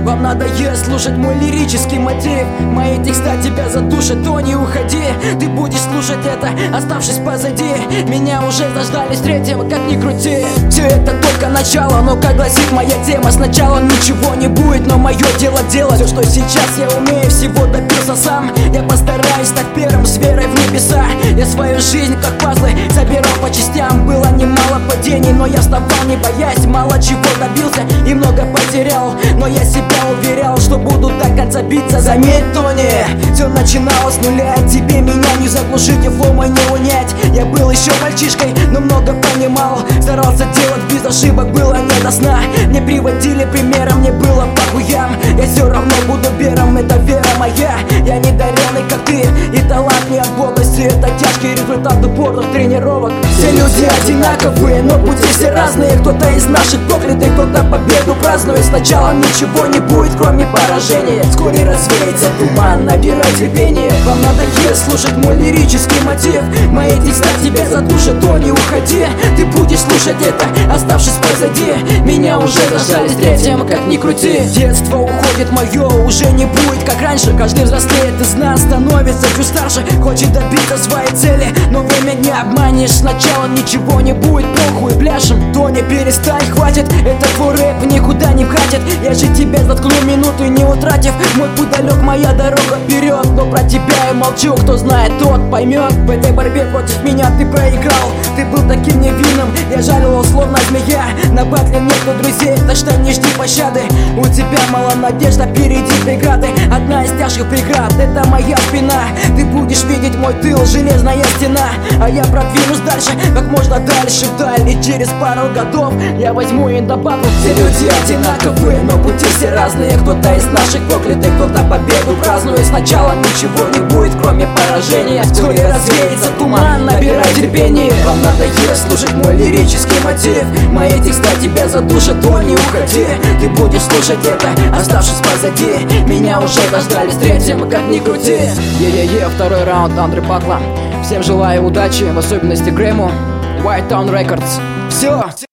Вам надоест слушать мой лирический мотив. Мои текста тебя задушат, то не уходи. Ты будешь слушать это, оставшись позади. Меня уже заждались третьего, как ни крути. Все это только начало, но как гласит моя тема, сначала ничего не будет, но мое дело делать. Все, что сейчас я умею, всего добился сам. Я постараюсь стать первым с верой в небеса. Я свою жизнь как пазлы собирал по частям. Было немало падений, но я вставал не боясь. Мало чего добился и много потерял, но я себя уверял, что буду до конца биться. Заметь, Тони, все начиналось с нуля. Тебе меня не заглушить и флоу мой не унять. Я был еще мальчишкой, но много понимал. Старался делать без ошибок, было не до сна. Мне приводили примером, мне было похуям. Я все равно буду бером, это вера моя. Я не даренный, как ты, и талант не от богости. Это тяжкий результат упорных тренировок. Все люди одинаковые, но пути все разные. Кто-то из наших проклятых, кто-то победу празднует. Сначала ничего не будет, кроме поражения. Вскоре развеется туман, набирай терпение. Вам надоест слушать мой лирический мотив. Мои текста тебя задушат, то не уходи. Ты будешь слушать это, оставшись позади. Меня уже зажали с третьим, как ни крути. Детство уходит мое, уже не будет как раньше. Каждый взрослеет из нас, становится чуть старше. Хочет добиться своей цели, но время не обманешь. Сначала ничего не будет, похуй, пляшем. То не перестань, хватит, это твой рэп никуда не катит. Я же тебя заткну минуту, не утратив. Мой путь далек, моя дорога вперед. Но про тебя я молчу, кто знает, тот поймет. В этой борьбе против меня ты проиграл. Ты был таким невинным, я жалил его словно змея. На батле нету друзей, так что не жди пощады. У тебя мало надежд, а впереди преграды. Одна из тяжких преград, это моя спина. Ты будешь видеть мой тыл, железная стена. А я продвинусь дальше, как можно дальше вдаль. И через пару годов я возьму и добавлю. Все люди одинаковые, но пути все разные. Кто-то из наших проклятых, кто-то победу празднует. Сначала ничего не будет, кроме поражения. Вскоре развеется туман, набирай терпение. Вам надоест слушать мой лирический мотив. Мои текста тебя задушат, то не уходи. Ты будешь слушать это, оставшись позади. Меня уже дождались третьим, как ни крути. Е-е-е, второй раунд, Андрей Пакла. Всем желаю удачи, в особенности Грэму. White Town Records. Все.